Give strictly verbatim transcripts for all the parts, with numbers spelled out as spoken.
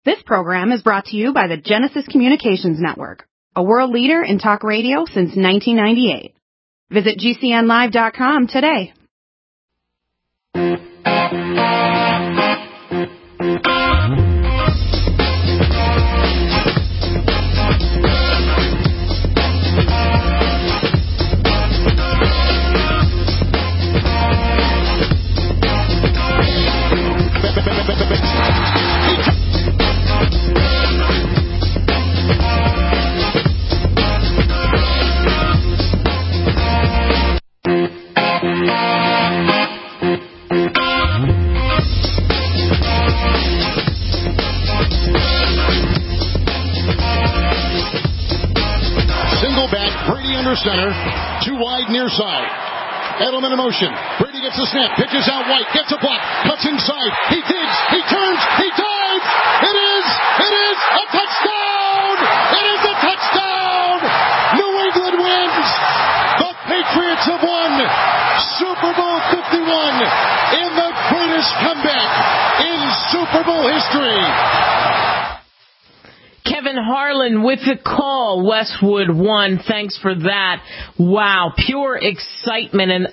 This program is brought to you by the Genesis Communications Network, a world leader in talk radio since nineteen ninety-eight. Visit G C N live dot com today. Center, too wide near side. Edelman in motion. Brady gets the snap, pitches out White, gets a block, cuts inside. He digs, he turns, he dives. It is, it is a touchdown! It is a touchdown! New England wins. The Patriots have won Super Bowl fifty-one in the greatest comeback in Super Bowl history. Kevin Harlan with the call. Westwood won. Thanks for that. Wow. Pure excitement and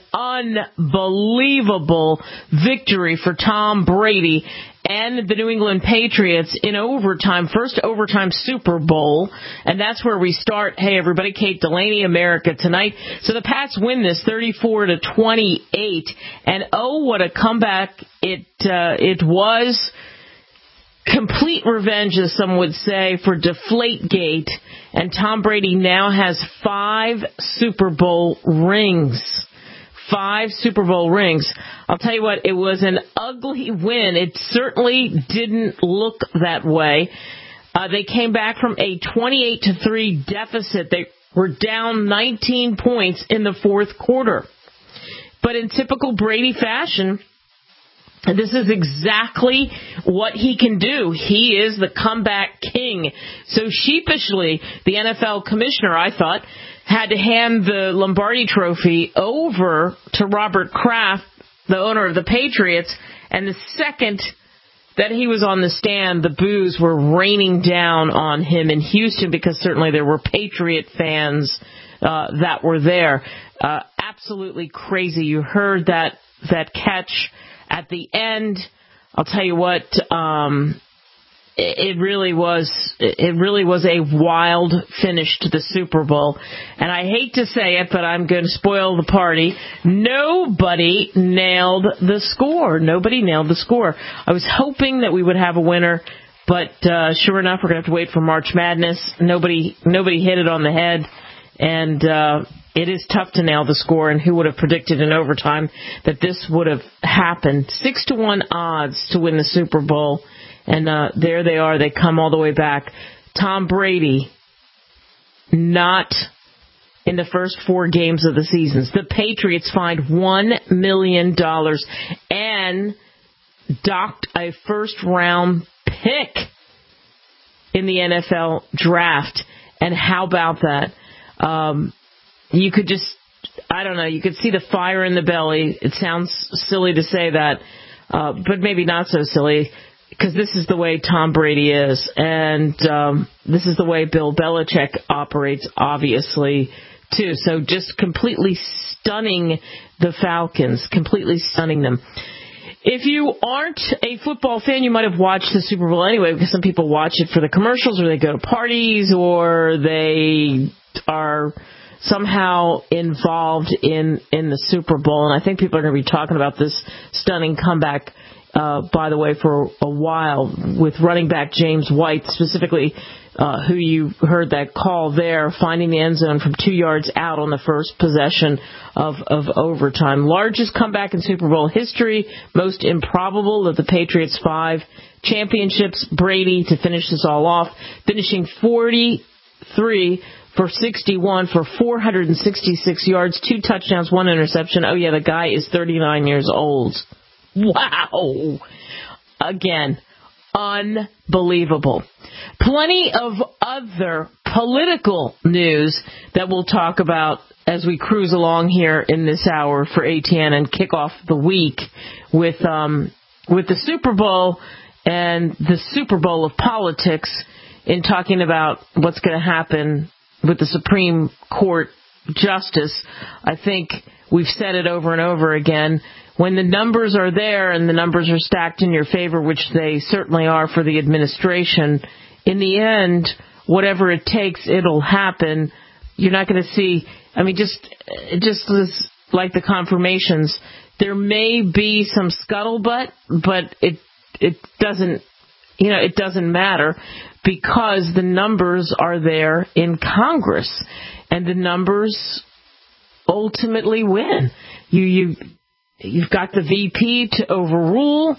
unbelievable victory for Tom Brady and the New England Patriots in overtime. First overtime Super Bowl. And that's where we start. Hey, everybody. Kate Delaney, America Tonight. So the Pats win this thirty-four to twenty-eight. And oh, what a comeback it, uh, it was. Complete revenge, as some would say, for Deflategate. And Tom Brady now has five Super Bowl rings. Five Super Bowl rings. I'll tell you what, it was an ugly win. It certainly didn't look that way. Uh, they came back from a twenty-eight to three deficit. They were down nineteen points in the fourth quarter. But in typical Brady fashion, this is exactly what he can do. He is the comeback king. So sheepishly, the N F L commissioner, I thought, had to hand the Lombardi Trophy over to Robert Kraft, the owner of the Patriots. And the second that he was on the stand, the boos were raining down on him in Houston because certainly there were Patriot fans uh, that were there. Uh, absolutely crazy. You heard that that catch at the end. I'll tell you what, um, it, it really was, it really was a wild finish to the Super Bowl. And I hate to say it, but I'm going to spoil the party. Nobody nailed the score. Nobody nailed the score. I was hoping that we would have a winner, but uh, sure enough, we're going to have to wait for March Madness. Nobody, nobody hit it on the head. And, uh, it is tough to nail the score, and who would have predicted in overtime that this would have happened? Six to one odds to win the Super Bowl, and uh, there they are. They come all the way back. Tom Brady, not in the first four games of the seasons. The Patriots fined one million dollars and docked a first-round pick in the N F L draft. And how about that? Um, You could just, I don't know, you could see the fire in the belly. It sounds silly to say that, uh, but maybe not so silly, because this is the way Tom Brady is. And um, this is the way Bill Belichick operates, obviously, too. So just completely stunning the Falcons, completely stunning them. If you aren't a football fan, you might have watched the Super Bowl anyway, because some people watch it for the commercials, or they go to parties, or they are somehow involved in, in the Super Bowl. And I think people are going to be talking about this stunning comeback, uh, by the way, for a while, with running back James White, specifically, uh, who you heard that call there, finding the end zone from two yards out on the first possession of, of overtime. Largest comeback in Super Bowl history, most improbable of the Patriots' five championships. Brady, to finish this all off, finishing forty-three for sixty-one for four hundred sixty-six yards, two touchdowns, one interception. Oh, yeah, the guy is thirty-nine years old. Wow. Again, unbelievable. Plenty of other political news that we'll talk about as we cruise along here in this hour for A T N and kick off the week with um, with the Super Bowl and the Super Bowl of politics in talking about what's going to happen with the Supreme Court justice. I think we've said it over and over again. When the numbers are there and the numbers are stacked in your favor, which they certainly are for the administration, in the end, whatever it takes, it'll happen. You're not going to see, I mean, just, just like the confirmations, there may be some scuttlebutt, but it, it doesn't, you know, it doesn't matter because the numbers are there in Congress and the numbers ultimately win. You, you, you've got the V P to overrule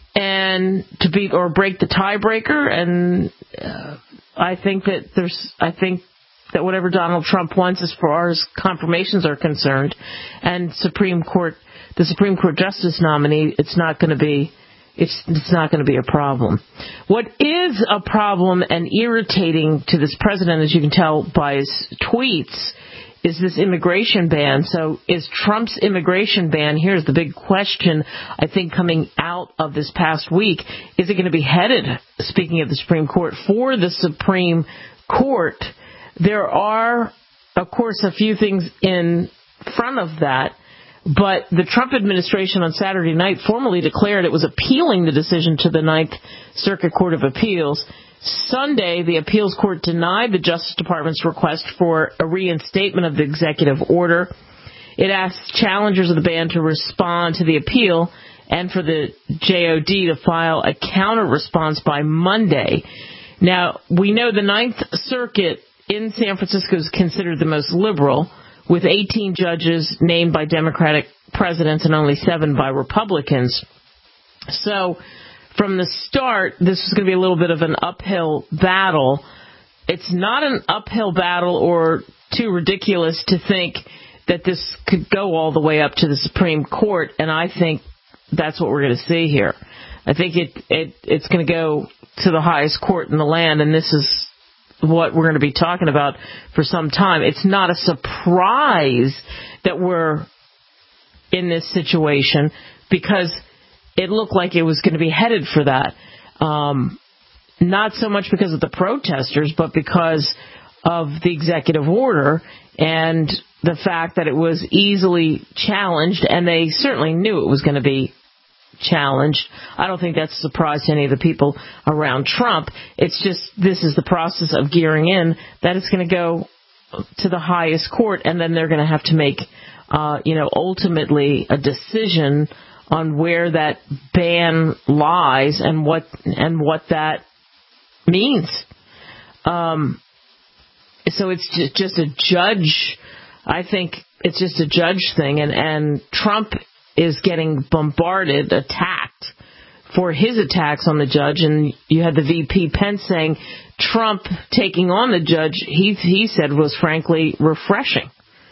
and to beat or break the tiebreaker, and uh, I think that there's, I think that whatever Donald Trump wants as far as confirmations are concerned, and Supreme Court, the Supreme Court justice nominee, it's not going to be, it's, it's not going to be a problem. What is a problem and irritating to this president, as you can tell by his tweets, is this immigration ban. So is Trump's immigration ban, here's the big question, I think, coming out of this past week, is it going to be headed, speaking of the Supreme Court, for the Supreme Court? There are, of course, a few things in front of that, but the Trump administration on Saturday night formally declared it was appealing the decision to the Ninth Circuit Court of Appeals. Sunday, the appeals court denied the Justice Department's request for a reinstatement of the executive order. It asked challengers of the ban to respond to the appeal and for the J O D to file a counter response by Monday. Now, we know the Ninth Circuit in San Francisco is considered the most liberal, with eighteen judges named by Democratic presidents and only seven by Republicans. So, from the start, this is going to be a little bit of an uphill battle. It's not an uphill battle or too ridiculous to think that this could go all the way up to the Supreme Court, and I think that's what we're going to see here. I think it, it it's going to go to the highest court in the land, and this is what we're going to be talking about for some time. It's not a surprise that we're in this situation because it looked like it was going to be headed for that. Um, not so much because of the protesters, but because of the executive order and the fact that it was easily challenged, and they certainly knew it was going to be challenged. I don't think that's a surprise to any of the people around Trump. It's just this is the process of gearing in that it's going to go to the highest court, and then they're going to have to make, uh, you know, ultimately a decision on where that ban lies and what and what that means. Um, so it's just, just a judge. I think it's just a judge thing, and, and Trump is getting bombarded, attacked for his attacks on the judge. And you had the V P Pence saying Trump taking on the judge, he he said was frankly refreshing.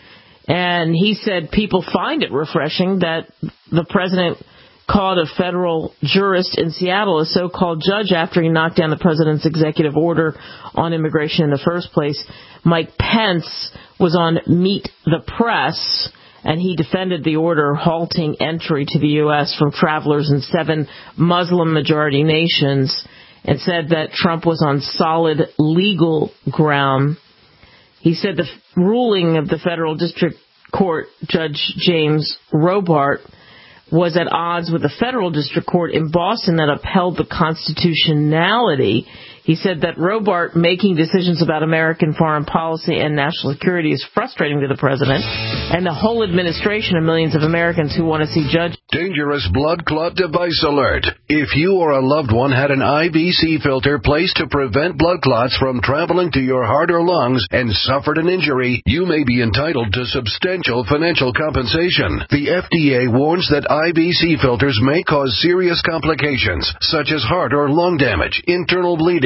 And he said people find it refreshing that the president called a federal jurist in Seattle a so-called judge after he knocked down the president's executive order on immigration in the first place. Mike Pence was on Meet the Press, and he defended the order halting entry to the U S from travelers in seven Muslim-majority nations and said that Trump was on solid legal ground. He said the ruling of the federal district court Judge James Robart was at odds with the federal district court in Boston that upheld the constitutionality. He said that Robart making decisions about American foreign policy and national security is frustrating to the president and the whole administration and millions of Americans who want to see judges. Dangerous blood clot device alert. If you or a loved one had an I V C filter placed to prevent blood clots from traveling to your heart or lungs and suffered an injury, you may be entitled to substantial financial compensation. The F D A warns that I V C filters may cause serious complications such as heart or lung damage, internal bleeding,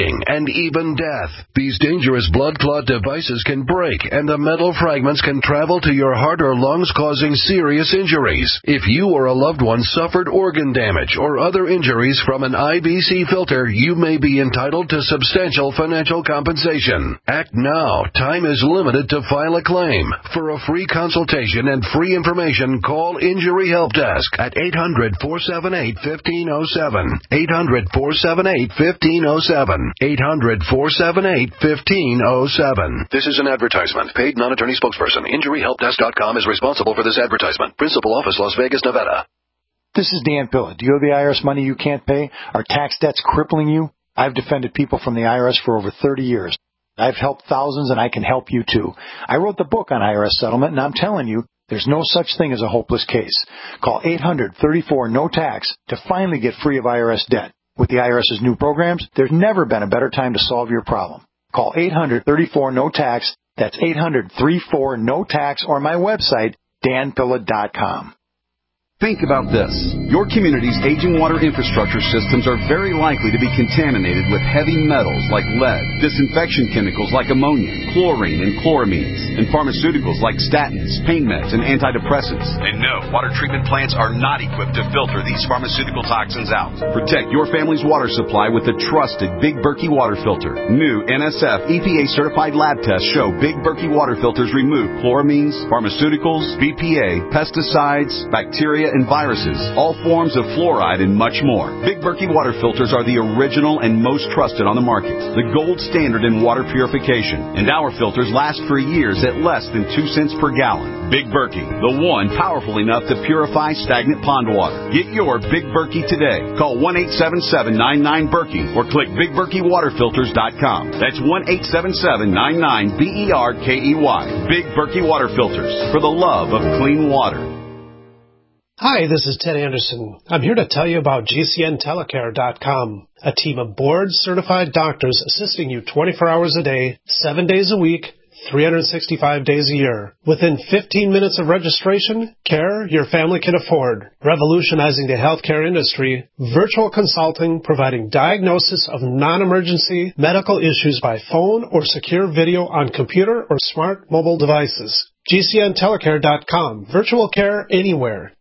bleeding, and even death. These dangerous blood clot devices can break, and the metal fragments can travel to your heart or lungs, causing serious injuries. If you or a loved one suffered organ damage or other injuries from an I B C filter, you may be entitled to substantial financial compensation. Act now. Time is limited to file a claim. For a free consultation and free information, call Injury Help Desk at eight hundred, four seven eight, one five zero seven. eight hundred, four seven eight, one five zero seven. eight hundred, four seven eight, one five zero seven. This is an advertisement. Paid non-attorney spokesperson. Injury Help Desk dot com is responsible for this advertisement. Principal office, Las Vegas, Nevada. This is Dan Pilla. Do you owe the I R S money you can't pay? Are tax debts crippling you? I've defended people from the I R S for over thirty years. I've helped thousands, and I can help you, too. I wrote the book on I R S settlement, and I'm telling you, there's no such thing as a hopeless case. Call eight hundred, thirty-four, no tax to finally get free of I R S debt. With the IRS's new programs, there's never been a better time to solve your problem. Call eight hundred, thirty-four, no tax. That's eight hundred, thirty-four, no tax, or my website, dan pilla dot com. Think about this. Your community's aging water infrastructure systems are very likely to be contaminated with heavy metals like lead, disinfection chemicals like ammonia, chlorine and chloramines, and pharmaceuticals like statins, pain meds, and antidepressants. And no, water treatment plants are not equipped to filter these pharmaceutical toxins out. Protect your family's water supply with the trusted Big Berkey water filter. New N S F E P A-certified lab tests show Big Berkey water filters remove chloramines, pharmaceuticals, B P A, pesticides, bacteria, and viruses, all forms of fluoride, and much more. Big Berkey water filters are the original and most trusted on the market, the gold standard in water purification, and our filters last for years at less than two cents per gallon. Big Berkey, the one powerful enough to purify stagnant pond water. Get your Big Berkey today. Call one eight seven seven, nine nine, Berkey or click big berkey water filters dot com. That's one eight seven seven, nine nine, B E R K E Y. Big Berkey water filters, for the love of clean water. Hi, this is Ted Anderson. I'm here to tell you about G C N telecare dot com, a team of board-certified doctors assisting you twenty-four hours a day, seven days a week, three hundred sixty-five days a year. Within fifteen minutes of registration, care your family can afford. Revolutionizing the healthcare industry, virtual consulting providing diagnosis of non-emergency medical issues by phone or secure video on computer or smart mobile devices. G C N telecare dot com, virtual care anywhere.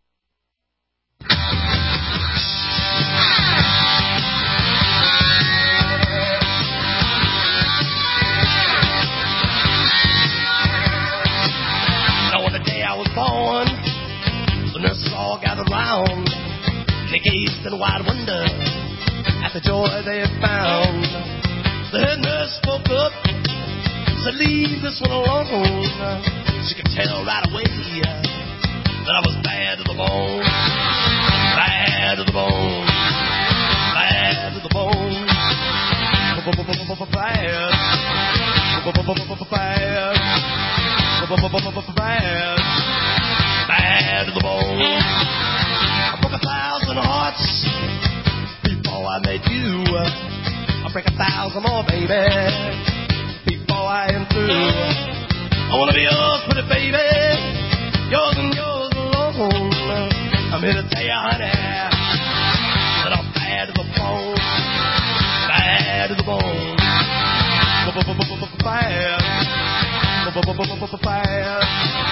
Born, the nurses all gathered round. They gazed in wide wonder at the joy they had found. The head nurse spoke up, said, "Leave this one alone." She could tell right away that I was bad to the bone, bad to the bone, bad to the bone, bad, bad, bad. Bad to the bone. I broke a thousand hearts before I met you. I'll break a thousand more, baby, before I am through. I wanna be yours, pretty baby, yours and yours alone. I'm here to tell you, honey, that I'm bad to the bone, bad to the bone, bad, bad.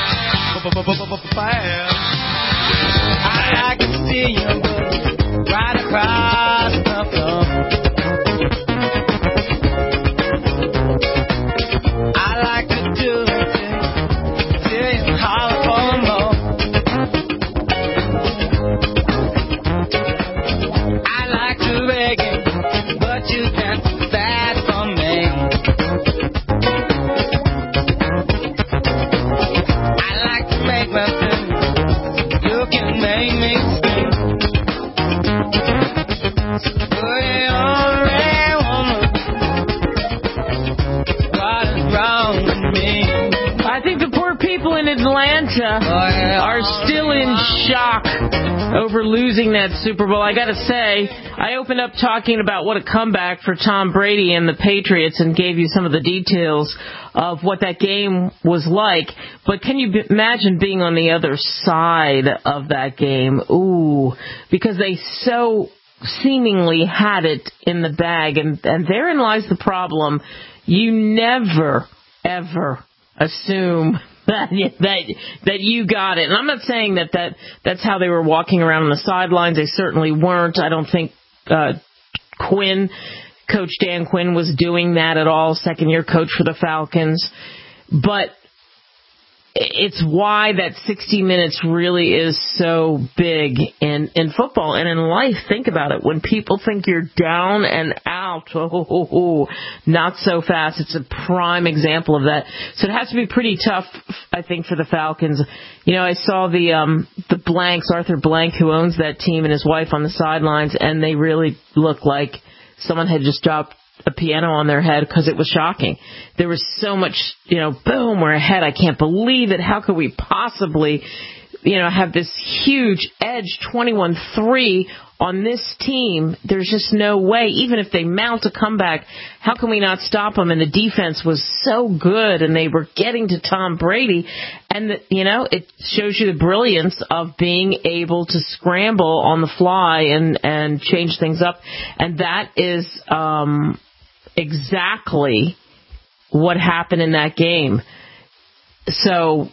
I can see you right across the floor. I like to do it till you holler for more. I like to beg you, but you can't do that for me. Atlanta are still in shock over losing that Super Bowl. I got to say, I opened up talking about what a comeback for Tom Brady and the Patriots and gave you some of the details of what that game was like. But can you b- imagine being on the other side of that game? Ooh, because they so seemingly had it in the bag, and, and therein lies the problem. You never, ever assume that that that you got it. And I'm not saying that, that that's how they were walking around on the sidelines. They certainly weren't. I don't think uh, Quinn, Coach Dan Quinn, was doing that at all, second-year coach for the Falcons. But it's why that sixty minutes really is so big in, in football and in life. Think about it. When people think you're down and out, oh, oh, oh, oh, not so fast. It's a prime example of that. So it has to be pretty tough, I think, for the Falcons. You know, I saw the um, the Blanks, Arthur Blank, who owns that team, and his wife on the sidelines, and they really look like someone had just dropped a piano on their head because it was shocking. There was so much, you know, boom, we're ahead. I can't believe it. How could we possibly, you know, have this huge edge twenty-one three on this team? There's just no way. Even if they mount a comeback, how can we not stop them? And the defense was so good, and they were getting to Tom Brady. And, the, you know, it shows you the brilliance of being able to scramble on the fly and, and change things up. And that is um, exactly what happened in that game. So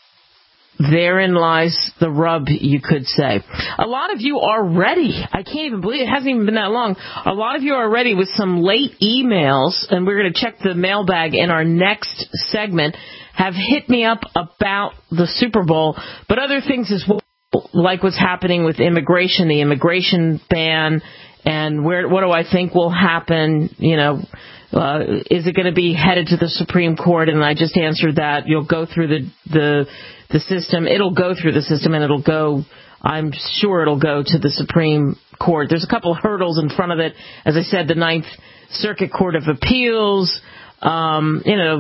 therein lies the rub, you could say. A lot of you are ready. I can't even believe it. It hasn't even been that long. A lot of you are ready with some late emails, and we're going to check the mailbag in our next segment, have hit me up about the Super Bowl, but other things as well, like what's happening with immigration, the immigration ban, and where what do I think will happen, you know, uh, is it going to be headed to the Supreme Court? And I just answered that. You'll go through the the the system. It'll go through the system, and it'll go, I'm sure it'll go to the Supreme Court. There's a couple of hurdles in front of it. As I said, the Ninth Circuit Court of Appeals, um, you know,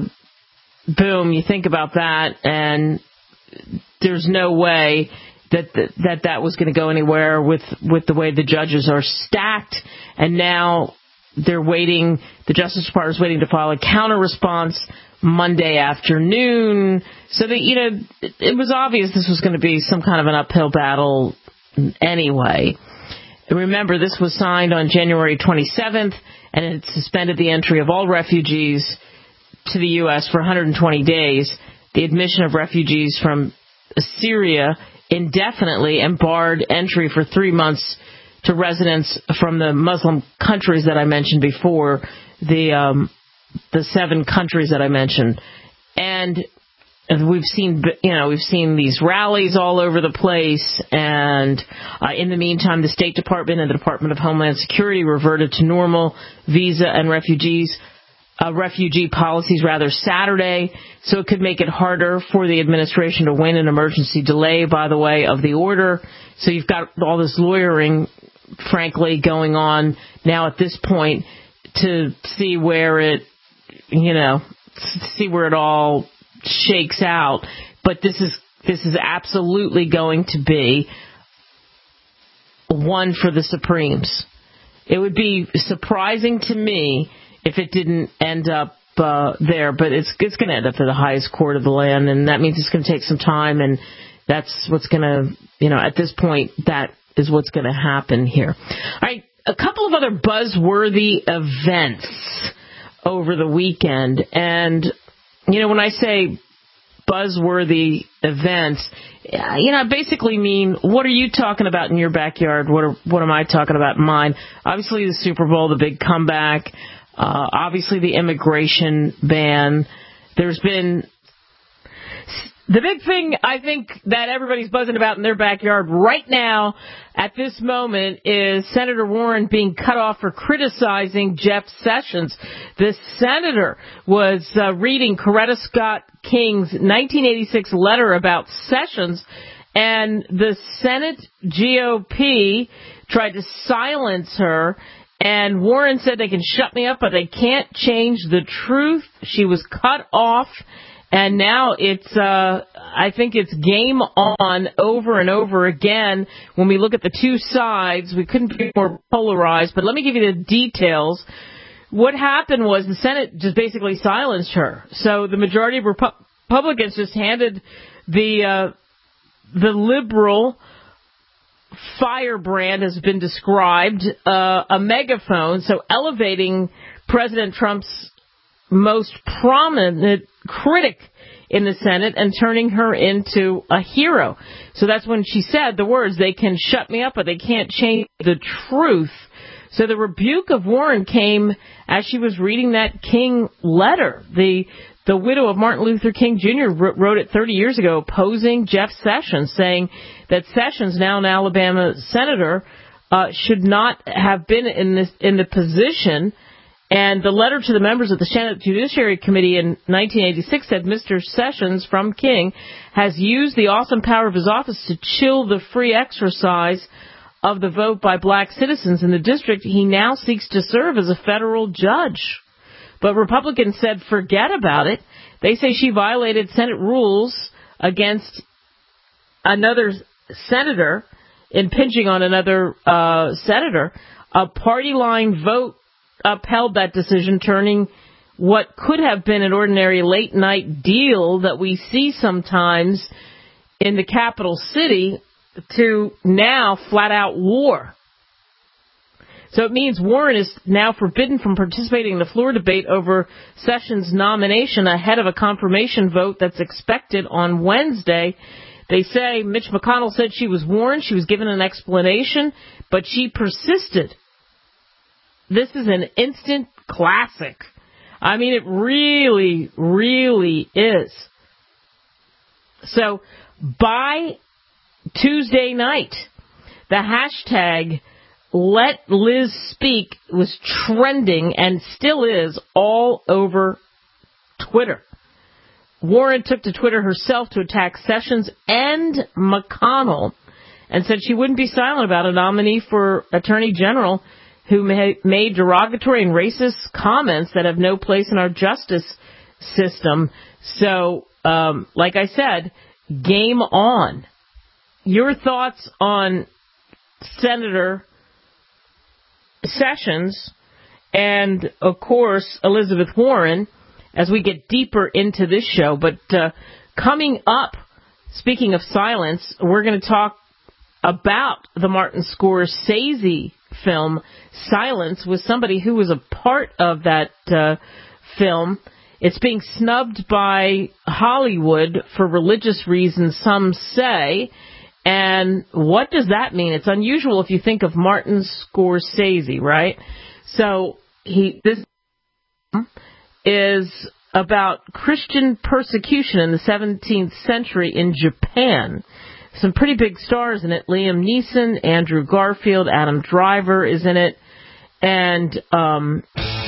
boom, you think about that, and there's no way that that that, that was going to go anywhere with, with the way the judges are stacked. And now they're waiting, the Justice Department is waiting to file a counter response Monday afternoon. So that, you know, it, it was obvious this was going to be some kind of an uphill battle anyway. And remember, this was signed on January twenty-seventh, and it suspended the entry of all refugees to the U S for one hundred twenty days, the admission of refugees from Syria indefinitely, and barred entry for three months to residents from the Muslim countries that I mentioned before, the um, the seven countries that I mentioned. And we've seen, you know, we've seen these rallies all over the place. And uh, in the meantime, the State Department and the Department of Homeland Security reverted to normal visa and refugees, uh, refugee policies rather Saturday. So it could make it harder for the administration to win an emergency delay, by the way, of the order. So you've got all this lawyering, frankly, going on now at this point to see where it, you know, see where it all shakes out. But this is this is absolutely going to be one for the Supremes. It would be surprising to me if it didn't end up uh, there, but it's it's going to end up at the highest court of the land, and that means it's going to take some time, and that's what's going to, you know, at this point, that is what's going to happen here. All right, a couple of other buzzworthy events over the weekend, and, you know, when I say buzzworthy events, you know, I basically mean, what are you talking about in your backyard? What are, what am I talking about in mine? Obviously, the Super Bowl, the big comeback, uh, obviously the immigration ban. There's been the big thing, I think, that everybody's buzzing about in their backyard right now at this moment is Senator Warren being cut off for criticizing Jeff Sessions. The senator was uh, reading Coretta Scott King's nineteen eighty-six letter about Sessions, and the Senate G O P tried to silence her, and Warren said they can shut me up, but they can't change the truth. She was cut off. And now it's, uh, I think it's game on over and over again. When we look at the two sides, we couldn't be more polarized. But let me give you the details. What happened was the Senate just basically silenced her. So the majority of Repu- Republicans just handed the uh, the liberal firebrand has been described, uh, a megaphone, so elevating President Trump's most prominent critic in the Senate and turning her into a hero. So that's when she said the words, they can shut me up, but they can't change the truth. So the rebuke of Warren came as she was reading that King letter. The the widow of Martin Luther King Junior wrote it thirty years ago, opposing Jeff Sessions, saying that Sessions, now an Alabama senator, uh, should not have been in this in the position. And the letter to the members of the Senate Judiciary Committee in nineteen eighty-six said Mister Sessions from King has used the awesome power of his office to chill the free exercise of the vote by black citizens in the district. He now seeks to serve as a federal judge. But Republicans said forget about it. They say she violated Senate rules against another senator, impinging on another uh, senator. A party line vote upheld that decision, turning what could have been an ordinary late-night deal that we see sometimes in the capital city to now flat-out war. So it means Warren is now forbidden from participating in the floor debate over Sessions' nomination ahead of a confirmation vote that's expected on Wednesday. They say Mitch McConnell said she was warned, she was given an explanation, but she persisted. This is an instant classic. I mean, it really, really is. So by Tuesday night, the hashtag Let Liz Speak was trending and still is all over Twitter. Warren took to Twitter herself to attack Sessions and McConnell and said she wouldn't be silent about a nominee for Attorney General who made derogatory and racist comments that have no place in our justice system. So, um, like I said, game on. Your thoughts on Senator Sessions and, of course, Elizabeth Warren as we get deeper into this show. But uh, coming up, speaking of silence, we're going to talk about the Martin Scorsese film Silence with somebody who was a part of that uh, film. It's being snubbed by Hollywood for religious reasons, some say. And what does that mean? It's unusual if you think of Martin Scorsese, right? So he this is about Christian persecution in the seventeenth century in Japan. Some pretty big stars in it. Liam Neeson, Andrew Garfield, Adam Driver is in it. And um,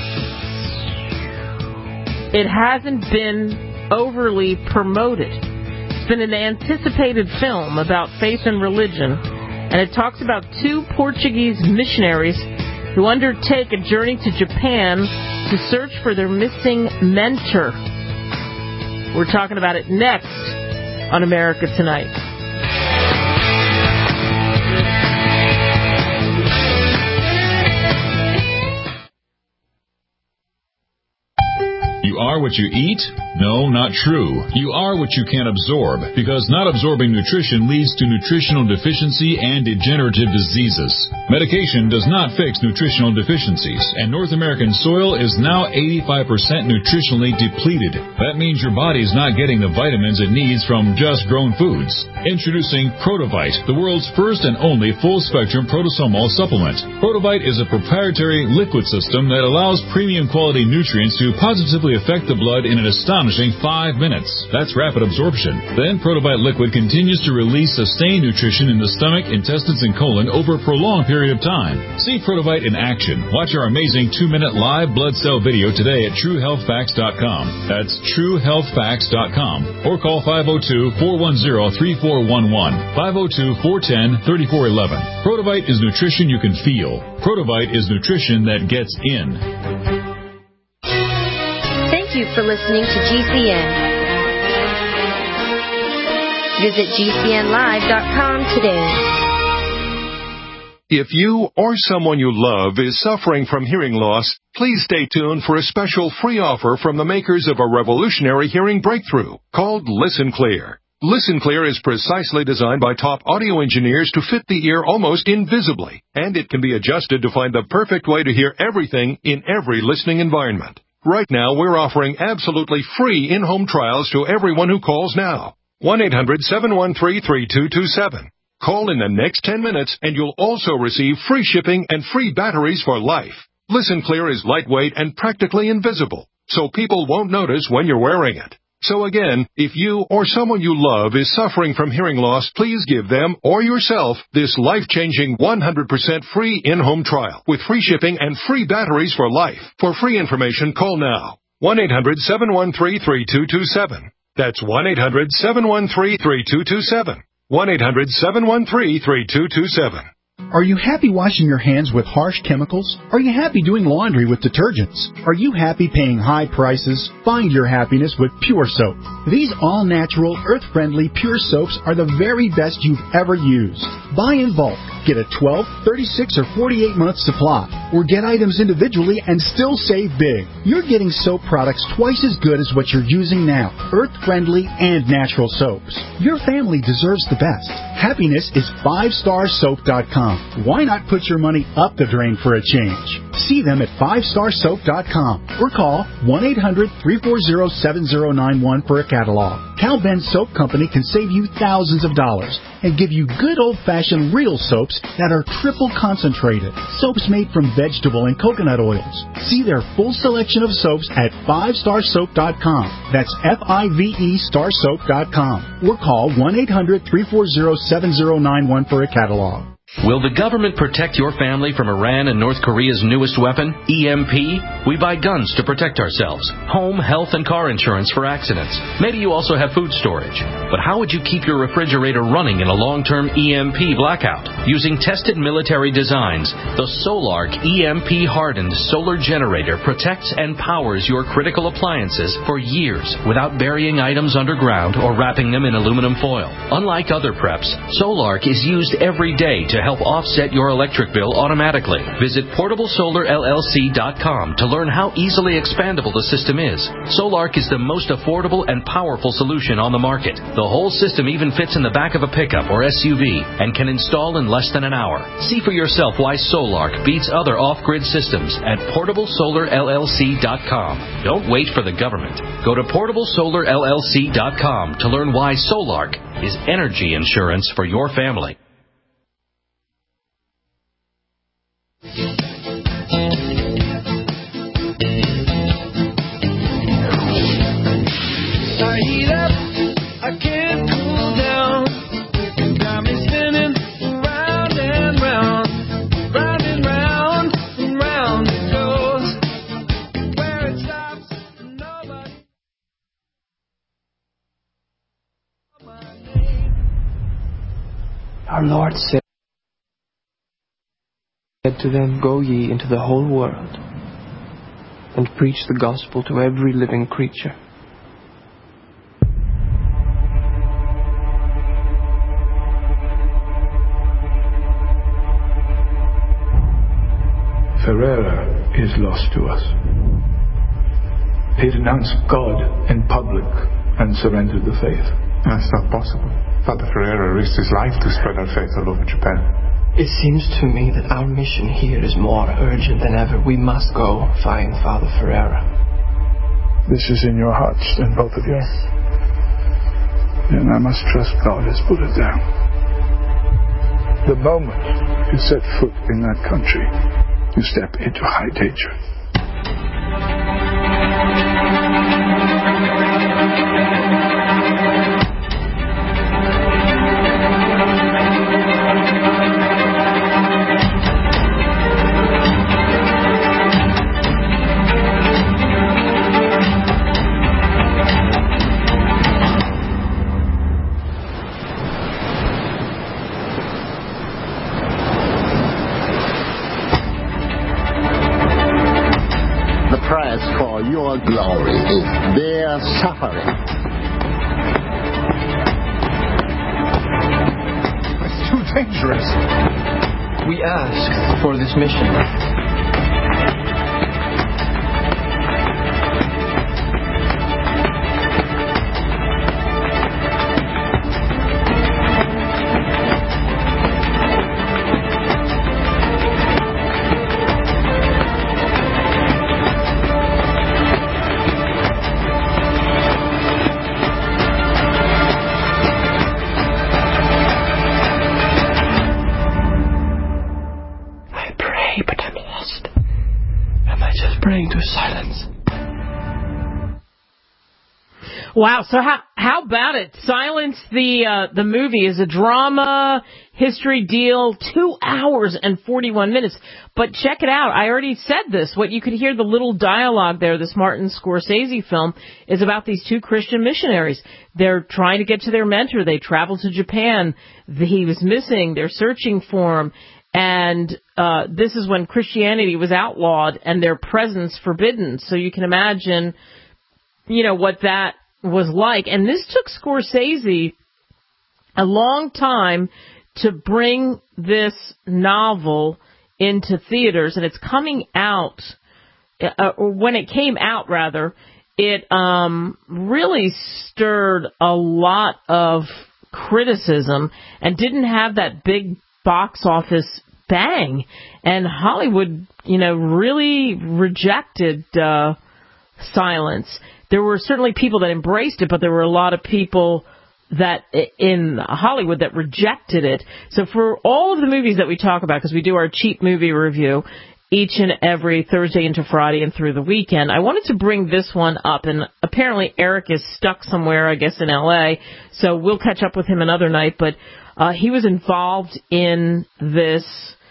it hasn't been overly promoted. It's been an anticipated film about faith and religion. And it talks about two Portuguese missionaries who undertake a journey to Japan to search for their missing mentor. We're talking about it next on America Tonight. You are what you eat? No, not true. You are what you can absorb, because not absorbing nutrition leads to nutritional deficiency and degenerative diseases. Medication does not fix nutritional deficiencies, and North American soil is now eighty-five percent nutritionally depleted. That means your body's not getting the vitamins it needs from just grown foods. Introducing Protovite, the world's first and only full-spectrum protosomal supplement. Protovite is a proprietary liquid system that allows premium quality nutrients to positively affect the blood in an astonishing five minutes. That's rapid absorption. Then Protovite liquid continues to release sustained nutrition in the stomach, intestines, and colon over a prolonged period of time. See Protovite in action. Watch our amazing two-minute live blood cell video today at true health facts dot com. That's true health facts dot com. Or call five oh two, four one zero, three four one one, five oh two, four one zero, three four one one. Protovite is nutrition you can feel. Protovite is nutrition that gets in. Thank you for listening to G C N. Visit G C N live dot com today. If you or someone you love is suffering from hearing loss, please stay tuned for a special free offer from the makers of a revolutionary hearing breakthrough called Listen Clear. Listen Clear is precisely designed by top audio engineers to fit the ear almost invisibly, and it can be adjusted to find the perfect way to hear everything in every listening environment. Right now, we're offering absolutely free in-home trials to everyone who calls now. one eight hundred seven one three three two two seven. Call in the next ten minutes, and you'll also receive free shipping and free batteries for life. Listen Clear is lightweight and practically invisible, so people won't notice when you're wearing it. So again, if you or someone you love is suffering from hearing loss, please give them or yourself this life-changing one hundred percent free in-home trial with free shipping and free batteries for life. For free information, call now. one eight hundred seven one three three two two seven. That's one eight hundred seven one three three two two seven. one eight hundred seven one three three two two seven. Are you happy washing your hands with harsh chemicals? Are you happy doing laundry with detergents? Are you happy paying high prices? Find your happiness with Pure Soap. These all-natural, earth-friendly Pure Soaps are the very best you've ever used. Buy in bulk. Get a twelve, thirty-six, or forty-eight month supply. Or get items individually and still save big. You're getting soap products twice as good as what you're using now. Earth-friendly and natural soaps. Your family deserves the best. Happiness is five star soap dot com. Why not put your money up the drain for a change? See them at five star soap dot com or call one eight hundred three four zero seven zero nine one for a catalog. Cal Ben Soap Company can save you thousands of dollars and give you good old-fashioned real soaps that are triple concentrated. Soaps made from vegetable and coconut oils. See their full selection of soaps at five star soap dot com. That's F I V E star soap dot com. Or call one eight hundred three four zero seven zero nine one for a catalog. Will the government protect your family from Iran and North Korea's newest weapon, E M P? We buy guns to protect ourselves, home, health, and car insurance for accidents. Maybe you also have food storage. But how would you keep your refrigerator running in a long-term E M P blackout? Using tested military designs, the Solark E M P-hardened solar generator protects and powers your critical appliances for years without burying items underground or wrapping them in aluminum foil. Unlike other preps, Solark is used every day to help offset your electric bill automatically. Visit portable solar L L C dot com to learn how easily expandable the system is. Solark is the most affordable and powerful solution on the market. The whole system even fits in the back of a pickup or S U V and can install in less than an hour. See for yourself why Solark beats other off-grid systems at portable solar L L C dot com. Don't wait for the government. Go to portable solar L L C dot com to learn why Solark is energy insurance for your family. I heat up, I can't cool down. Got me spinning round and round, round and round and round it goes. Where it stops, nobody. Our Lord said to them, "Go ye into the whole world and preach the gospel to every living creature." Ferreira is lost to us. He renounced God in public and surrendered the faith. That's not possible. Father Ferreira risked his life to spread our faith all over Japan. It seems to me that our mission here is more urgent than ever. We must go find Father Ferreira. This is in your hearts, then, both of you. Then I must trust God has put it down. The moment you set foot in that country, you step into high danger. Your glory is their suffering. It's too dangerous. We asked for this mission. Wow. So how how about it? Silence, the uh, the movie, is a drama history deal, two hours and forty-one minutes. But check it out. I already said this. What you could hear, the little dialogue there, this Martin Scorsese film, is about these two Christian missionaries. They're trying to get to their mentor. They traveled to Japan. He was missing. They're searching for him. And uh, this is when Christianity was outlawed and their presence forbidden. So you can imagine, you know, what that was like. And this took Scorsese a long time to bring this novel into theaters, and it's coming out, uh, or when it came out, rather, it um, really stirred a lot of criticism and didn't have that big box office bang. And Hollywood, you know, really rejected uh, Silence. There were certainly people that embraced it, but there were a lot of people that in Hollywood that rejected it. So for all of the movies that we talk about, because we do our cheap movie review each and every Thursday into Friday and through the weekend, I wanted to bring this one up. And apparently Eric is stuck somewhere, I guess, in L A, so we'll catch up with him another night. But uh, he was involved in this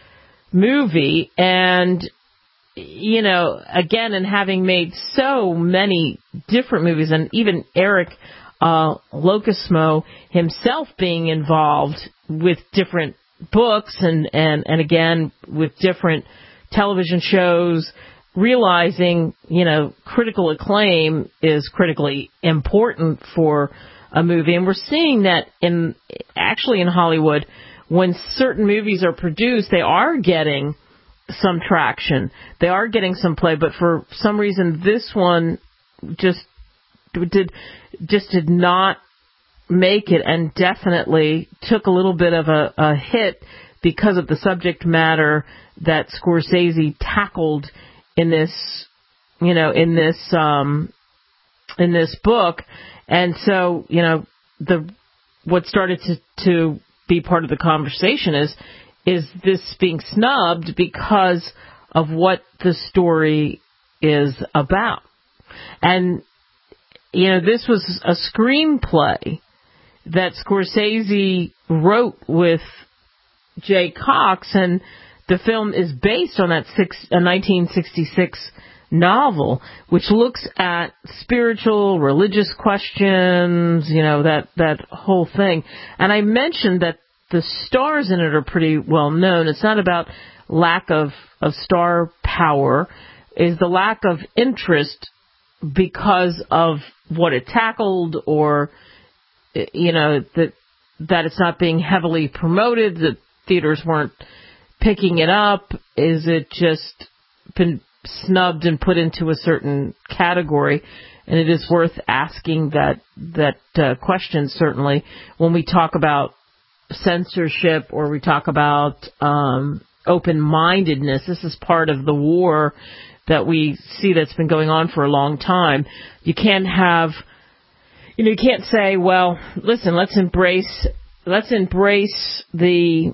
movie, and you know, again, and having made so many different movies, and even Eric uh, Locasmo himself being involved with different books and, and, and again, with different television shows, realizing, you know, critical acclaim is critically important for a movie. And we're seeing that in, actually in Hollywood, when certain movies are produced, they are getting some traction. They are getting some play, but for some reason this one just did just did not make it, and definitely took a little bit of a, a hit because of the subject matter that Scorsese tackled in this, you know, in this um, in this book. And so, you know, the what started to to be part of the conversation is is this being snubbed because of what the story is about. And, you know, this was a screenplay that Scorsese wrote with Jay Cox, and the film is based on that six, a nineteen sixty-six novel, which looks at spiritual, religious questions, you know, that, that whole thing. And I mentioned that the stars in it are pretty well known. It's not about lack of, of star power, is the lack of interest because of what it tackled, or, you know, that that it's not being heavily promoted, that theaters weren't picking it up. Is it just been snubbed and put into a certain category? And it is worth asking that that uh, question, certainly, when we talk about censorship or we talk about um, open-mindedness. This is part of the war that we see that's been going on for a long time. You can't have, you know, you can't say, well, listen, let's embrace, let's embrace the,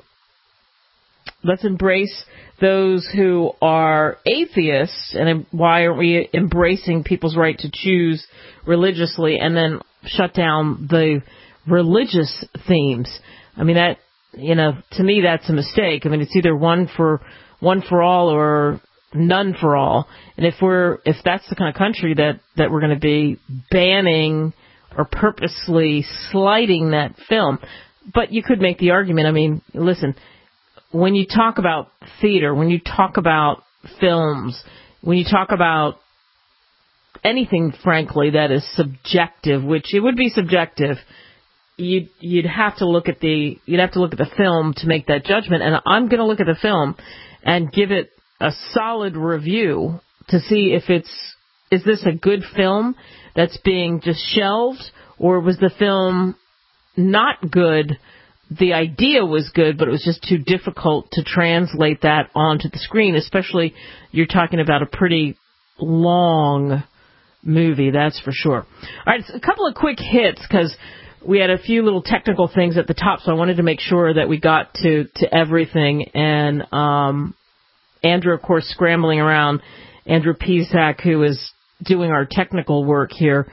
let's embrace those who are atheists, and why aren't we embracing people's right to choose religiously, and then shut down the religious themes. I mean, that, you know, to me, that's a mistake. I mean, it's either one for one for all or none for all. And if we're if that's the kind of country that, that we're going to be banning or purposely slighting that film, but you could make the argument. I mean, listen, when you talk about theater, when you talk about films, when you talk about anything, frankly, that is subjective, which it would be subjective, You'd, you'd have to look at the you'd have to look at the film to make that judgment. And I'm going to look at the film and give it a solid review to see if it's is this a good film that's being just shelved, or was the film not good? The idea was good, but it was just too difficult to translate that onto the screen. Especially, you're talking about a pretty long movie, that's for sure. All right, so a couple of quick hits because we had a few little technical things at the top, so I wanted to make sure that we got to, to everything. And um, Andrew, of course, scrambling around. Andrew Pisak, who is doing our technical work here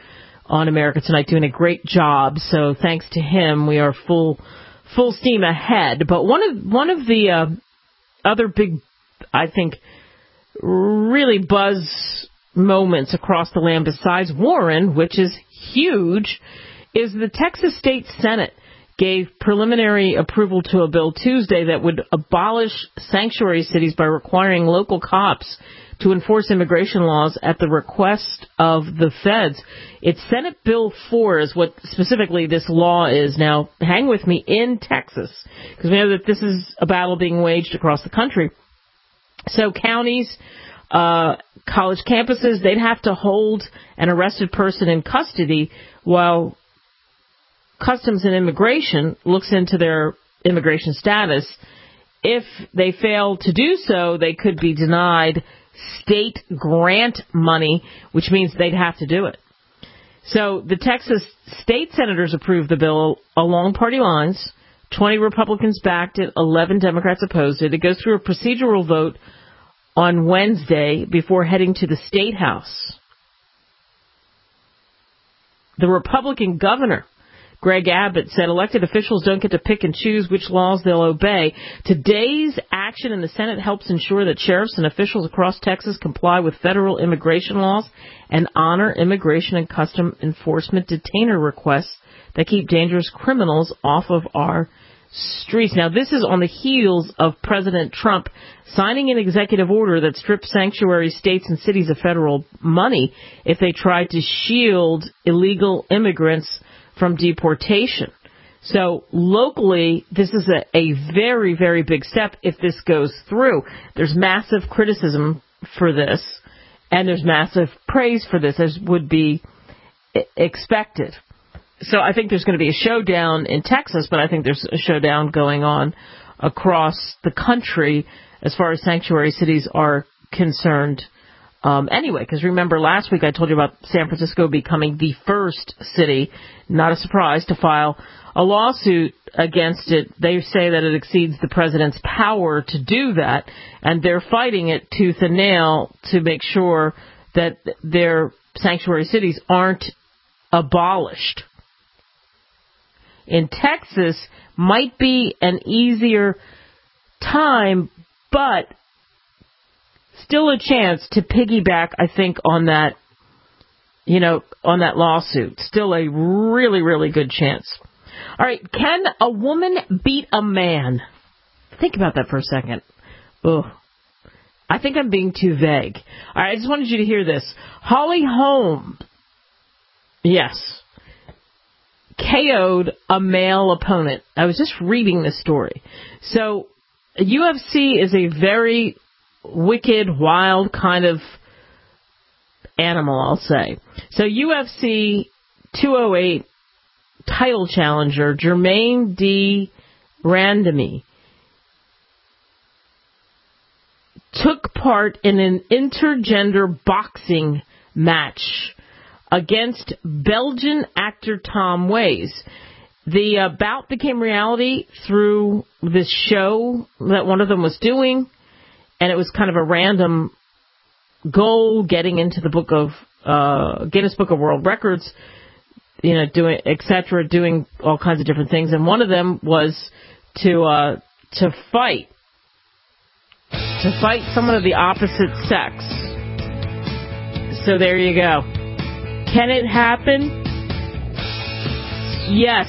on America Tonight, doing a great job. So thanks to him, we are full full steam ahead. But one of one of the uh, other big, I think, really buzz moments across the land besides Warren, which is huge, is the Texas State Senate gave preliminary approval to a bill Tuesday that would abolish sanctuary cities by requiring local cops to enforce immigration laws at the request of the feds. It's Senate Bill four is what specifically this law is. Now, hang with me, in Texas, because we know that this is a battle being waged across the country. So counties, uh, college campuses, they'd have to hold an arrested person in custody while Customs and Immigration looks into their immigration status. If they fail to do so, they could be denied state grant money, which means they'd have to do it. So the Texas state senators approved the bill along party lines. twenty Republicans backed it, eleven Democrats opposed it. It goes through a procedural vote on Wednesday before heading to the State House. The Republican governor, Greg Abbott, said elected officials don't get to pick and choose which laws they'll obey. Today's action in the Senate helps ensure that sheriffs and officials across Texas comply with federal immigration laws and honor immigration and custom enforcement detainer requests that keep dangerous criminals off of our streets. Now, this is on the heels of President Trump signing an executive order that strips sanctuary states and cities of federal money if they try to shield illegal immigrants from deportation. So locally, this is a, a very, very big step if this goes through. There's massive criticism for this, and there's massive praise for this, as would be expected. So I think there's going to be a showdown in Texas, but I think there's a showdown going on across the country as far as sanctuary cities are concerned. Um, anyway, because remember last week I told you about San Francisco becoming the first city, not a surprise, to file a lawsuit against it. They say that it exceeds the president's power to do that, and they're fighting it tooth and nail to make sure that their sanctuary cities aren't abolished. In Texas, might be an easier time, but still a chance to piggyback, I think, on that, you know, on that lawsuit. Still a really, really good chance. All right, can a woman beat a man? Think about that for a second. Ugh. I think I'm being too vague. All right, I just wanted you to hear this. Holly Holm, yes, K O'd a male opponent. I was just reading this story. So U F C is a very wicked, wild kind of animal, I'll say. So U F C two oh eight title challenger Jermaine D. Randami took part in an intergender boxing match against Belgian actor Tom Ways. The uh, bout became reality through this show that one of them was doing, and it was kind of a random goal, getting into the book of uh, Guinness Book of World Records, you know, doing et cetera, doing all kinds of different things, and one of them was to uh, to fight, to fight someone of the opposite sex. So there you go. Can it happen? Yes.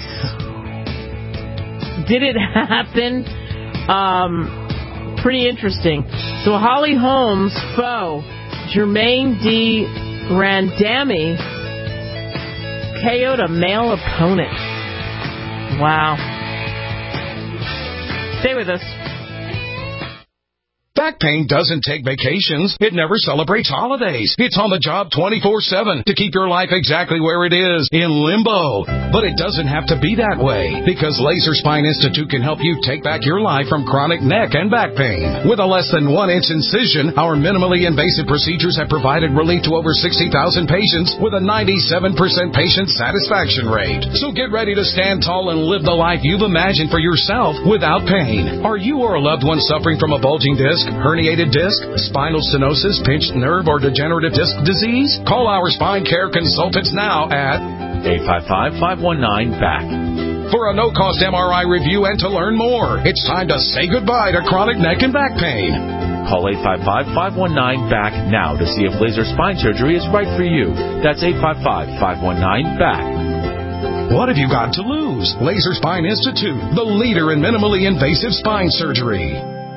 Did it happen? Um, pretty interesting. So Holly Holm's foe, Jermaine D. Randami, K O'd a male opponent. Wow. Stay with us. Back pain doesn't take vacations. It never celebrates holidays. It's on the job twenty-four seven to keep your life exactly where it is, in limbo. But it doesn't have to be that way, because Laser Spine Institute can help you take back your life from chronic neck and back pain. With a less than one inch incision, our minimally invasive procedures have provided relief to over sixty thousand patients with a ninety-seven percent patient satisfaction rate. So get ready to stand tall and live the life you've imagined for yourself without pain. Are you or a loved one suffering from a bulging disc, herniated disc, spinal stenosis, pinched nerve, or degenerative disc disease? Call our spine care consultants now at eight five five, five one nine, B A C K. For a no-cost M R I review and to learn more, it's time to say goodbye to chronic neck and back pain. Call eight five five, five one nine, B A C K now to see if laser spine surgery is right for you. That's eight five five, five one nine, B A C K. What have you got to lose? Laser Spine Institute, the leader in minimally invasive spine surgery.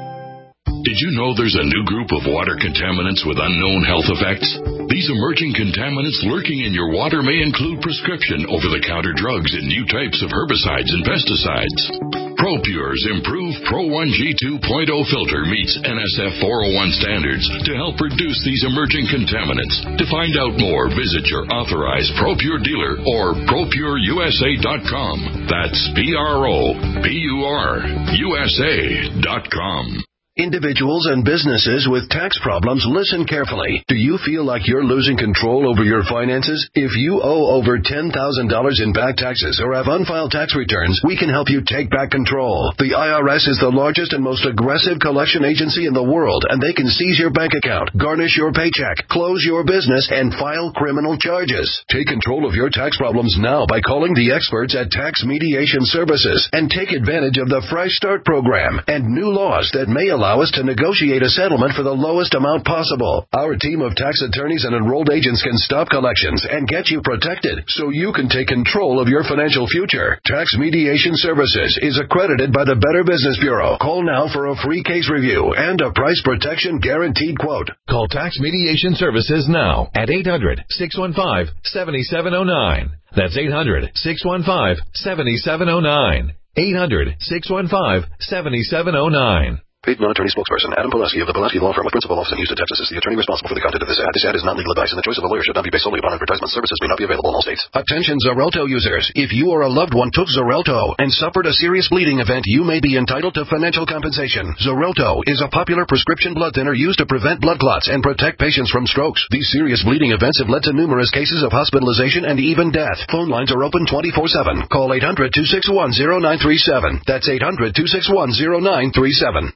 Did you know there's a new group of water contaminants with unknown health effects? These emerging contaminants lurking in your water may include prescription over-the-counter drugs and new types of herbicides and pesticides. ProPure's improved Pro one G two point oh filter meets N S F four oh one standards to help reduce these emerging contaminants. To find out more, visit your authorized ProPure dealer or Pro Pure U S A dot com. That's P R O P U R U S A dot com. Individuals and businesses with tax problems, listen carefully. Do you feel like you're losing control over your finances? If you owe over ten thousand dollars in back taxes or have unfiled tax returns, we can help you take back control. The I R S is the largest and most aggressive collection agency in the world, and they can seize your bank account, garnish your paycheck, close your business, and file criminal charges. Take control of your tax problems now by calling the experts at Tax Mediation Services and take advantage of the Fresh Start program and new laws that may allow Allow us to negotiate a settlement for the lowest amount possible. Our team of tax attorneys and enrolled agents can stop collections and get you protected so you can take control of your financial future. Tax Mediation Services is accredited by the Better Business Bureau. Call now for a free case review and a price protection guaranteed quote. Call Tax Mediation Services now at eight hundred, six one five, seven seven zero nine. That's eight hundred, six one five, seven seven zero nine. eight hundred, six one five, seven seven zero nine. Paid non-attorney spokesperson Adam Pulaski of the Pulaski Law Firm with principal office in Houston, Texas is the attorney responsible for the content of this ad. This ad is not legal advice, and the choice of a lawyer should not be based solely upon advertisement. Services may not be available in all states. Attention Xarelto users. If you or a loved one took Xarelto and suffered a serious bleeding event, you may be entitled to financial compensation. Xarelto is a popular prescription blood thinner used to prevent blood clots and protect patients from strokes. These serious bleeding events have led to numerous cases of hospitalization and even death. Phone lines are open twenty-four seven. Call eight hundred, two six one, zero nine three seven. That's eight hundred, two six one, zero nine three seven.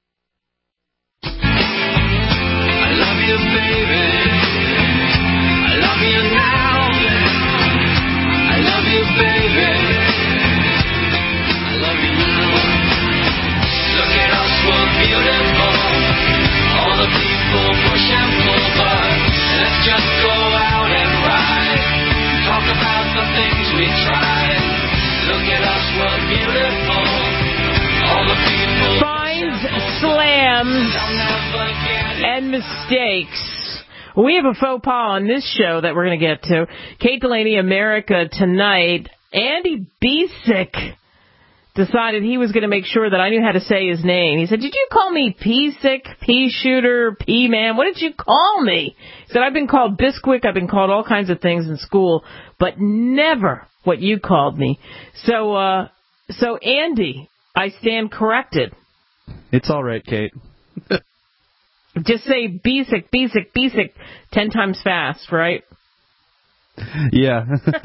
Fines, slams, and mistakes. We have a faux pas on this show that we're going to get to. Kate Delaney, America Tonight. Andy Besick decided he was going to make sure that I knew how to say his name. He said, did you call me P-sick, P-shooter, P-man? What did you call me? He said, I've been called Bisquick. I've been called all kinds of things in school, but never what you called me. So, uh, so Andy, I stand corrected. It's all right, Kate. Just say Besick, Besick, Besick ten times fast, right? Yeah.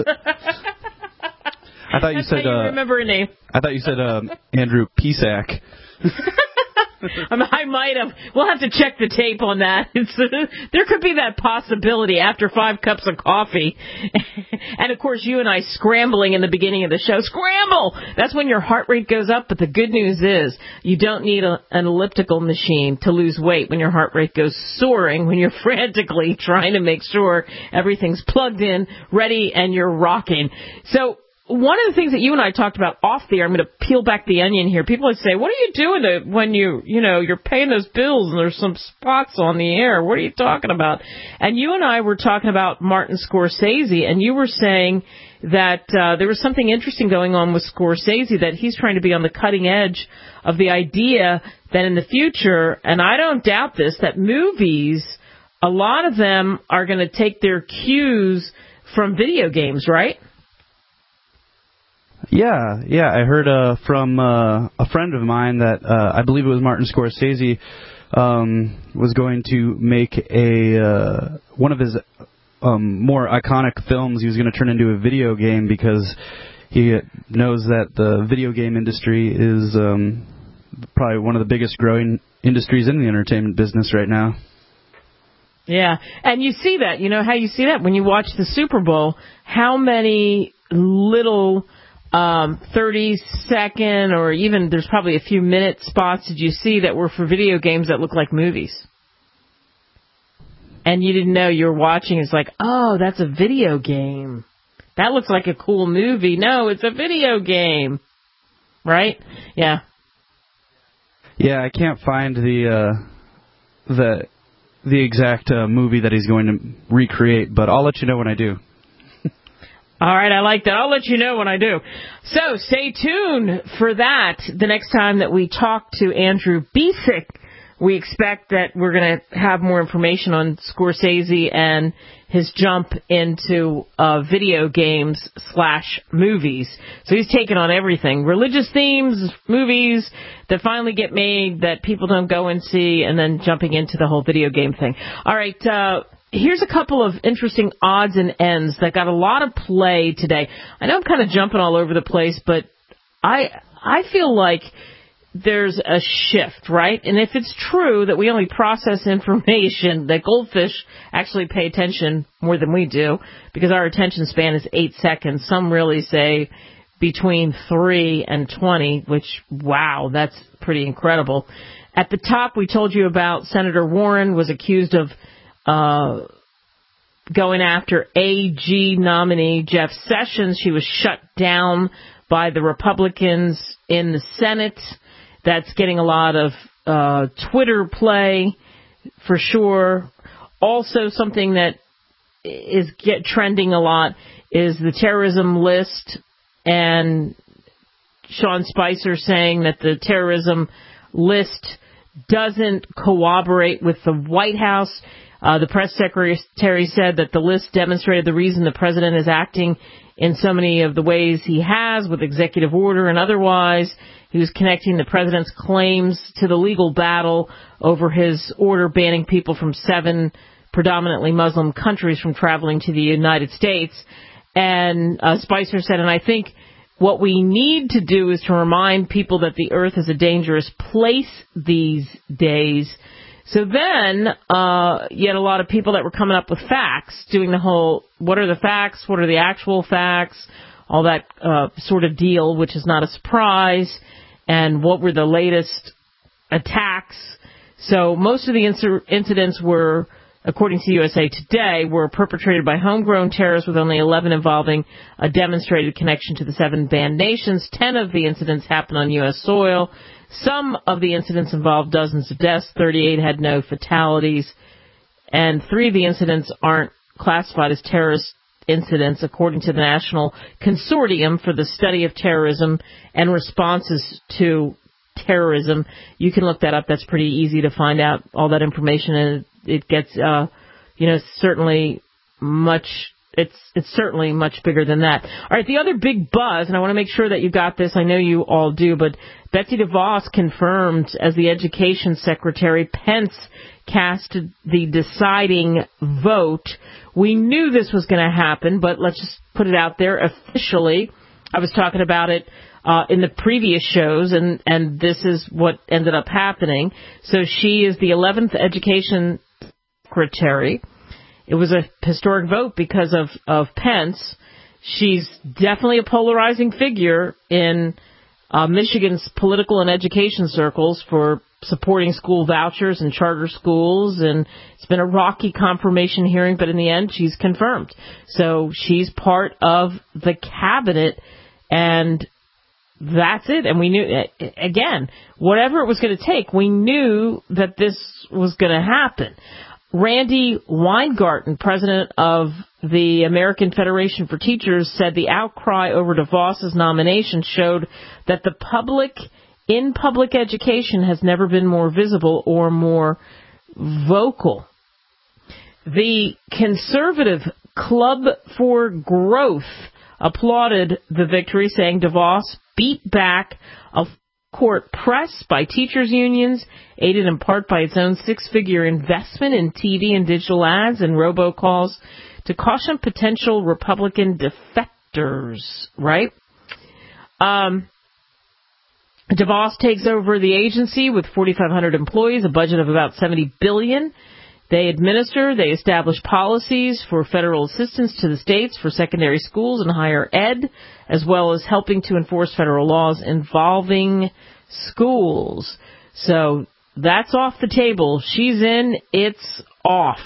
I thought you That's said. how you uh, remember a name. I thought you said um, Andrew Pisak. I, mean, I might have. We'll have to check the tape on that. It's, uh, there could be that possibility after five cups of coffee. And, of course, you and I scrambling in the beginning of the show. Scramble! That's when your heart rate goes up. But the good news is you don't need a, an elliptical machine to lose weight when your heart rate goes soaring, when you're frantically trying to make sure everything's plugged in, ready, and you're rocking. So one of the things that you and I talked about off the air, I'm going to peel back the onion here. People would say, what are you doing to, when you, you know, you're paying those bills and there's some spots on the air? What are you talking about? And you and I were talking about Martin Scorsese, and you were saying that uh, there was something interesting going on with Scorsese, that he's trying to be on the cutting edge of the idea that in the future, and I don't doubt this, that movies, a lot of them are going to take their cues from video games, right? Yeah, yeah. I heard uh, from uh, a friend of mine that uh, I believe it was Martin Scorsese um, was going to make a uh, one of his um, more iconic films. He was going to turn into a video game because he knows that the video game industry is um, probably one of the biggest growing industries in the entertainment business right now. Yeah, and you see that. You know how you see that? When you watch the Super Bowl, how many little um, thirty-second or even there's probably a few minute spots did you see that were for video games that look like movies? And you didn't know you were watching. It's like, oh, that's a video game. That looks like a cool movie. No, it's a video game. Right? Yeah. Yeah, I can't find the uh, the the exact uh, movie that he's going to recreate, but I'll let you know when I do. All right, I like that. I'll let you know when I do. So stay tuned for that. The next time that we talk to Andrew Besick, we expect that we're going to have more information on Scorsese and his jump into uh, video games slash movies. So he's taken on everything. Religious themes, movies that finally get made that people don't go and see, and then jumping into the whole video game thing. All right, uh, here's a couple of interesting odds and ends that got a lot of play today. I know I'm kind of jumping all over the place, but I I feel like there's a shift, right? And if it's true that we only process information, that goldfish actually pay attention more than we do, because our attention span is eight seconds. Some really say between three and twenty, which, wow, that's pretty incredible. At the top, we told you about Senator Warren was accused of uh, going after A G nominee Jeff Sessions. She was shut down by the Republicans in the Senate. That's getting a lot of uh, Twitter play, for sure. Also, something that is get trending a lot is the terrorism list, and Sean Spicer saying that the terrorism list doesn't corroborate with the White House. Uh, the press secretary said that the list demonstrated the reason the president is acting in so many of the ways he has, with executive order and otherwise. He was connecting the president's claims to the legal battle over his order banning people from seven predominantly Muslim countries from traveling to the United States. And uh, Spicer said, and I think what we need to do is to remind people that the earth is a dangerous place these days. So then uh, you had a lot of people that were coming up with facts, doing the whole, what are the facts, what are the actual facts, all that uh, sort of deal, which is not a surprise, and what were the latest attacks. So most of the inc- incidents were, according to U S A Today, were perpetrated by homegrown terrorists, with only eleven involving a demonstrated connection to the seven banned nations. Ten of the incidents happened on U S soil. Some of the incidents involved dozens of deaths. thirty-eight had no fatalities. And three of the incidents aren't classified as terrorist incidents, according to the National Consortium for the Study of Terrorism and Responses to Terrorism. You can look that up. That's pretty easy to find out all that information, and it gets, uh, you know, certainly much, it's it's certainly much bigger than that. All right, the other big buzz, and I want to make sure that you got this, I know you all do, but Betsy DeVos confirmed as the Education Secretary. Pence cast the deciding vote. We knew this was going to happen, but let's just put it out there officially. I was talking about it uh, in the previous shows, and, and this is what ended up happening. So she is the eleventh Education Secretary. It was a historic vote because of, of Pence. She's definitely a polarizing figure in uh, Michigan's political and education circles for supporting school vouchers and charter schools, and it's been a rocky confirmation hearing, but in the end, she's confirmed. So she's part of the cabinet, and that's it. And we knew, again, whatever it was going to take, we knew that this was going to happen. Randy Weingarten, president of the American Federation for Teachers, said the outcry over DeVos's nomination showed that the public in public education has never been more visible or more vocal. The conservative Club for Growth applauded the victory, saying DeVos beat back a court press by teachers' unions, aided in part by its own six-figure investment in T V and digital ads and robocalls to caution potential Republican defectors, right? Um, DeVos takes over the agency with forty-five hundred employees, a budget of about seventy billion dollars. They administer, they establish policies for federal assistance to the states for secondary schools and higher ed, as well as helping to enforce federal laws involving schools. So that's off the table. She's in, it's off.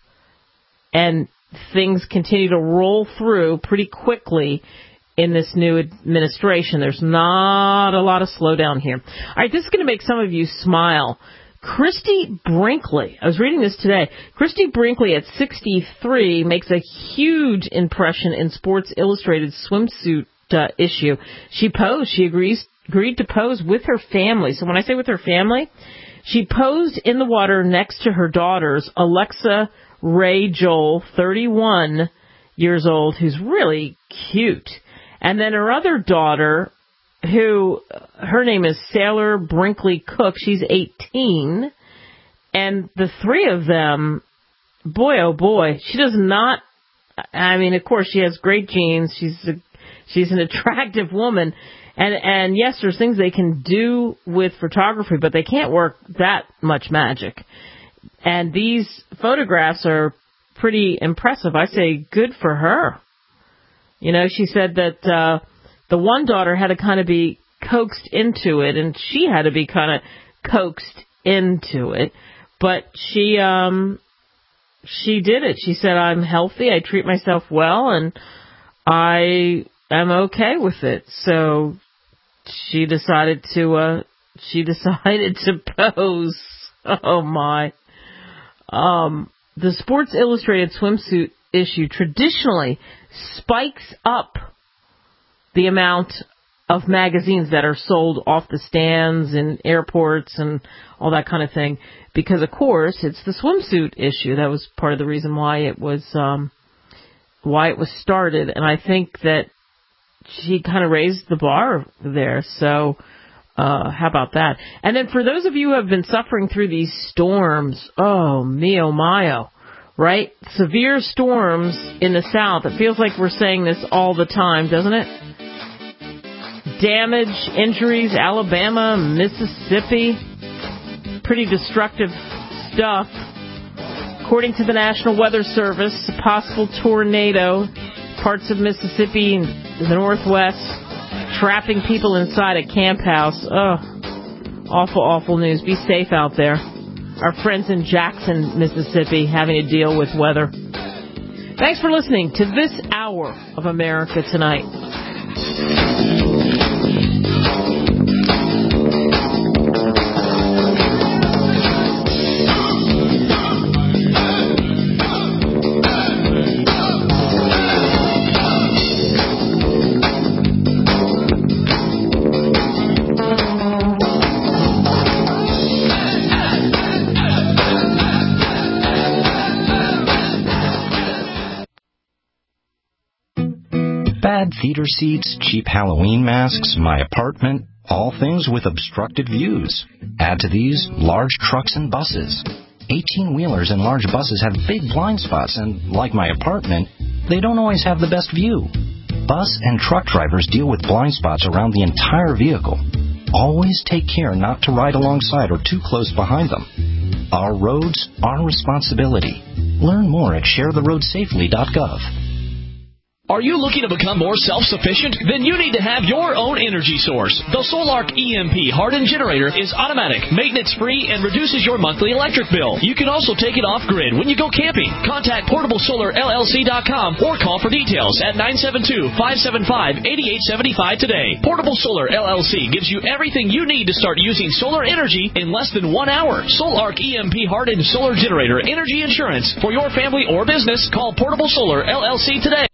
And things continue to roll through pretty quickly in this new administration. There's not a lot of slowdown here. All right, this is going to make some of you smile. Christy Brinkley, I was reading this today. Christy Brinkley at sixty-three makes a huge impression in Sports Illustrated swimsuit uh, issue. She posed, she agrees, agreed to pose with her family. So when I say with her family, she posed in the water next to her daughters, Alexa Ray Joel, thirty-one years old, who's really cute. And then her other daughter, who, her name is Sailor Brinkley Cook. She's eighteen. And the three of them, boy, oh boy, she does not, I mean, of course, she has great genes. She's a, she's an attractive woman. And, and yes, there's things they can do with photography, but they can't work that much magic. And these photographs are pretty impressive. I say good for her. You know, she said that uh, the one daughter had to kind of be coaxed into it, and she had to be kind of coaxed into it. But she um, she did it. She said, I'm healthy, I treat myself well, and I am okay with it. So she decided to uh, she decided to pose. Oh, my. Um, the Sports Illustrated swimsuit issue traditionally spikes up the amount of magazines that are sold off the stands in airports and all that kind of thing, because of course it's the swimsuit issue. That was part of the reason why it was um, why it was started, and I think that she kind of raised the bar there. So uh, how about that? And then for those of you who have been suffering through these storms, oh mio mio. Right? Severe storms in the South. It feels like we're saying this all the time, doesn't it? Damage, injuries, Alabama, Mississippi. Pretty destructive stuff. According to the National Weather Service, a possible tornado, parts of Mississippi and the Northwest, trapping people inside a camp house. Oh, awful, awful news. Be safe out there. Our friends in Jackson, Mississippi, having to deal with weather. Thanks for listening to this hour of America Tonight. Bad theater seats, cheap Halloween masks, my apartment, all things with obstructed views. Add to these large trucks and buses. eighteen-wheelers and large buses have big blind spots, and like my apartment, they don't always have the best view. Bus and truck drivers deal with blind spots around the entire vehicle. Always take care not to ride alongside or too close behind them. Our roads, our responsibility. Learn more at share the road safely dot gov. Are you looking to become more self-sufficient? Then you need to have your own energy source. The Solark E M P hardened generator is automatic, maintenance-free, and reduces your monthly electric bill. You can also take it off-grid when you go camping. Contact portable solar L L C dot com or call for details at nine seven two, five seven five, eight eight seven five today. Portable Solar L L C gives you everything you need to start using solar energy in less than one hour. Solark E M P hardened solar generator energy insurance for your family or business. Call Portable Solar L L C today.